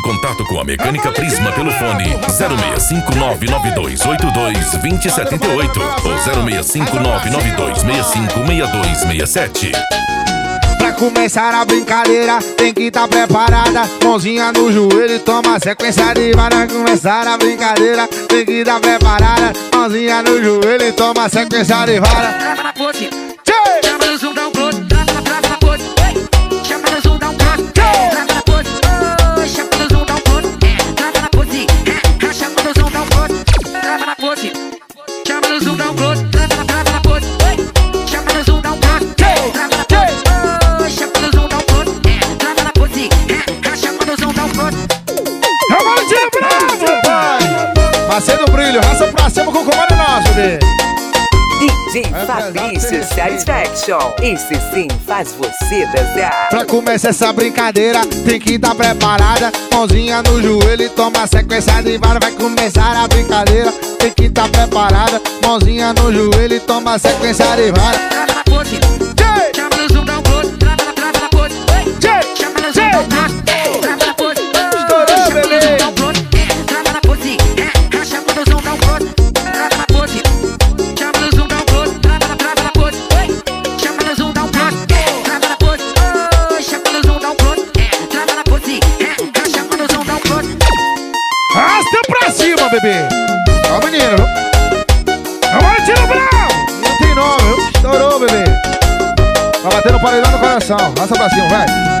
em contato com a Mecânica Prisma pelo fone 065992822078 ou 065992656267. Pra começar a brincadeira, tem que tá preparada. Mãozinha no joelho e toma sequência de vara. Começar a brincadeira, tem que tá preparada. Mãozinha no joelho e toma sequência de vara. Trava na pose, chama no zoom, dá um close. Trava na pose, chama no zoom, dá um close. Trava na pose, chama no zoom, dá um close. Trava na pose, chama no zoom, dá um close. Trava na pose, chama no zoom, dá um close. Trava na pose, chama no zoom, dá um close. Trava na pose, chama no zoom, dá um close. Trava na pose, chama no zoom, dá um close. Agora tira bravo, pai! Parceiro do brilho, raça pra cima com o comando nosso, né? DJ Fabrício Satisfaction. Esse sim faz você dançar. Pra começar essa brincadeira, tem que estar preparada. Mãozinha no joelho e toma sequência de vara. Vai começar a brincadeira, tem que estar preparada. Mãozinha no joelho e toma sequência de vara. Trava na pose, chama no zoom, dá um close. Trava na pose, chama no zoom, dá um close. Trava na pose, estourou, bebê. Trava na pose, chama no zoom, dá um close. Trava na pose, chama no zoom, dá um close. Trava na pose, chama no zoom, dá um close. Trava na pose, chama no zoom, dá um close. Trava na pose, chama no zoom, dá um close. Arrasta pra cima, bebê. Ó, menino, viu? Agora tira o bravo. Não tem nome, viu? Estourou, bebê. Vai bater no paredão do coração. Arrasta pra cima, vai.